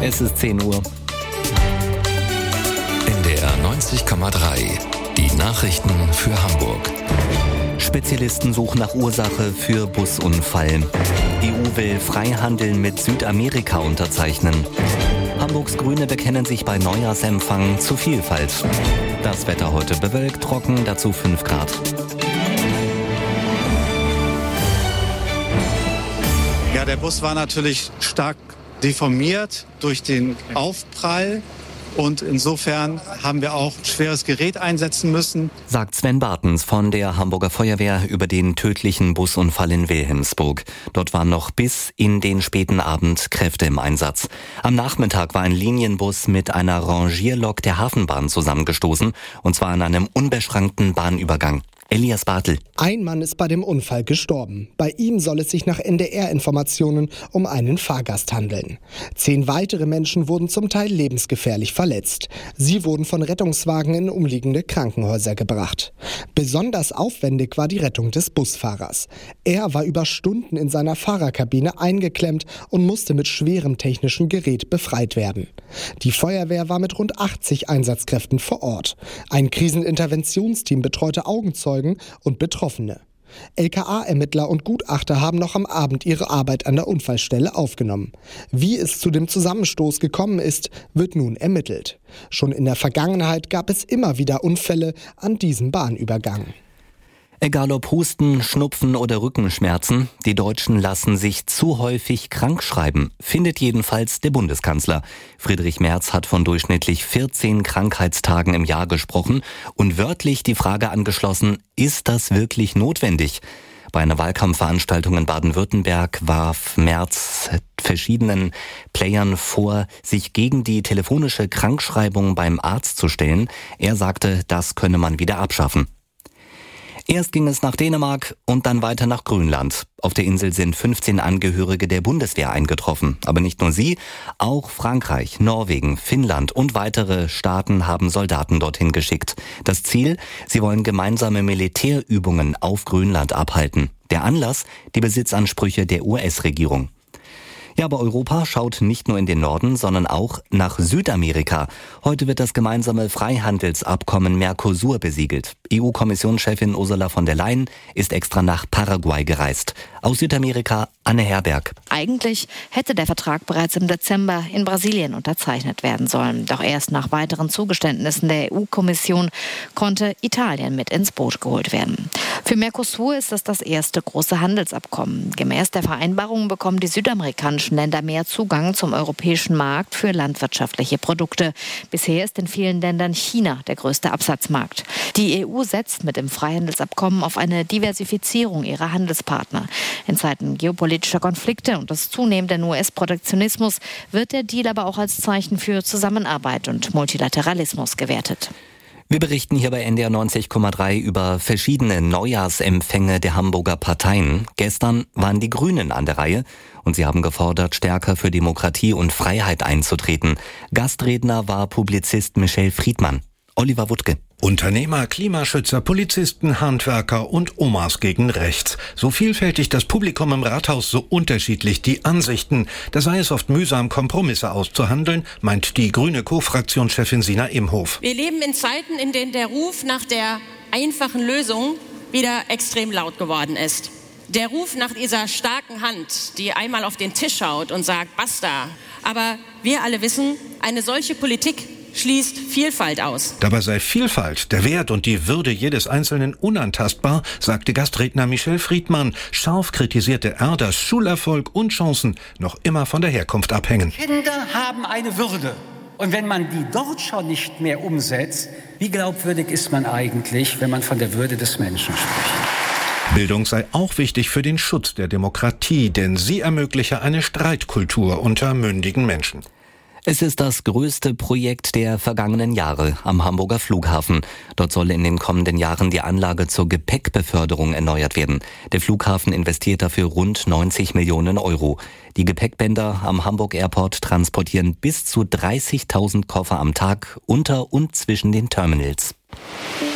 Es ist 10 Uhr. NDR 90,3. Die Nachrichten für Hamburg. Spezialisten suchen nach Ursache für Busunfall. EU will Freihandel mit Südamerika unterzeichnen. Hamburgs Grüne bekennen sich bei Neujahrsempfang zu Vielfalt. Das Wetter heute bewölkt, trocken, dazu 5 Grad. Ja, der Bus war natürlich stark deformiert durch den Aufprall. Und insofern haben wir auch schweres Gerät einsetzen müssen. Sagt Sven Bartens von der Hamburger Feuerwehr über den tödlichen Busunfall in Wilhelmsburg. Dort waren noch bis in den späten Abend Kräfte im Einsatz. Am Nachmittag war ein Linienbus mit einer Rangierlok der Hafenbahn zusammengestoßen, und zwar an einem unbeschrankten Bahnübergang. Elias Bartel. Ein Mann ist bei dem Unfall gestorben. Bei ihm soll es sich nach NDR-Informationen um einen Fahrgast handeln. 10 weitere Menschen wurden zum Teil lebensgefährlich verletzt. Sie wurden von Rettungswagen in umliegende Krankenhäuser gebracht. Besonders aufwendig war die Rettung des Busfahrers. Er war über Stunden in seiner Fahrerkabine eingeklemmt und musste mit schwerem technischen Gerät befreit werden. Die Feuerwehr war mit rund 80 Einsatzkräften vor Ort. Ein Kriseninterventionsteam betreute Augenzeugen und Betroffene. LKA-Ermittler und Gutachter haben noch am Abend ihre Arbeit an der Unfallstelle aufgenommen. Wie es zu dem Zusammenstoß gekommen ist, wird nun ermittelt. Schon in der Vergangenheit gab es immer wieder Unfälle an diesem Bahnübergang. Egal ob Husten, Schnupfen oder Rückenschmerzen, die Deutschen lassen sich zu häufig krank schreiben, findet jedenfalls der Bundeskanzler. Friedrich Merz hat von durchschnittlich 14 Krankheitstagen im Jahr gesprochen und wörtlich die Frage angeschlossen, ist das wirklich notwendig? Bei einer Wahlkampfveranstaltung in Baden-Württemberg warf Merz verschiedenen Playern vor, sich gegen die telefonische Krankschreibung beim Arzt zu stellen. Er sagte, das könne man wieder abschaffen. Erst ging es nach Dänemark und dann weiter nach Grönland. Auf der Insel sind 15 Angehörige der Bundeswehr eingetroffen. Aber nicht nur sie, auch Frankreich, Norwegen, Finnland und weitere Staaten haben Soldaten dorthin geschickt. Das Ziel, sie wollen gemeinsame Militärübungen auf Grönland abhalten. Der Anlass, die Besitzansprüche der US-Regierung. Ja, aber Europa schaut nicht nur in den Norden, sondern auch nach Südamerika. Heute wird das gemeinsame Freihandelsabkommen Mercosur besiegelt. EU-Kommissionschefin Ursula von der Leyen ist extra nach Paraguay gereist. Aus Südamerika, Anne Herberg. Eigentlich hätte der Vertrag bereits im Dezember in Brasilien unterzeichnet werden sollen. Doch erst nach weiteren Zugeständnissen der EU-Kommission konnte Italien mit ins Boot geholt werden. Für Mercosur ist das erste große Handelsabkommen. Gemäß der Vereinbarung bekommen die südamerikanischen Länder mehr Zugang zum europäischen Markt für landwirtschaftliche Produkte. Bisher ist in vielen Ländern China der größte Absatzmarkt. Die EU setzt mit dem Freihandelsabkommen auf eine Diversifizierung ihrer Handelspartner. In Zeiten geopolitischer Konflikte und des zunehmenden US-Protektionismus wird der Deal aber auch als Zeichen für Zusammenarbeit und Multilateralismus gewertet. Wir berichten hier bei NDR 90,3 über verschiedene Neujahrsempfänge der Hamburger Parteien. Gestern waren die Grünen an der Reihe und sie haben gefordert, stärker für Demokratie und Freiheit einzutreten. Gastredner war Publizist Michel Friedmann. Oliver Wuttke. Unternehmer, Klimaschützer, Polizisten, Handwerker und Omas gegen rechts. So vielfältig das Publikum im Rathaus, so unterschiedlich die Ansichten. Da sei es oft mühsam, Kompromisse auszuhandeln, meint die grüne Co-Fraktionschefin Sina Imhof. Wir leben in Zeiten, in denen der Ruf nach der einfachen Lösung wieder extrem laut geworden ist. Der Ruf nach dieser starken Hand, die einmal auf den Tisch schaut und sagt, basta. Aber wir alle wissen, eine solche Politik schließt Vielfalt aus. Dabei sei Vielfalt, der Wert und die Würde jedes Einzelnen unantastbar, sagte Gastredner Michel Friedmann. Scharf kritisierte er, dass Schulerfolg und Chancen noch immer von der Herkunft abhängen. Kinder haben eine Würde. Und wenn man die dort schon nicht mehr umsetzt, wie glaubwürdig ist man eigentlich, wenn man von der Würde des Menschen spricht? Bildung sei auch wichtig für den Schutz der Demokratie, denn sie ermögliche eine Streitkultur unter mündigen Menschen. Es ist das größte Projekt der vergangenen Jahre am Hamburger Flughafen. Dort soll in den kommenden Jahren die Anlage zur Gepäckbeförderung erneuert werden. Der Flughafen investiert dafür rund 90 Millionen Euro. Die Gepäckbänder am Hamburg Airport transportieren bis zu 30.000 Koffer am Tag unter und zwischen den Terminals.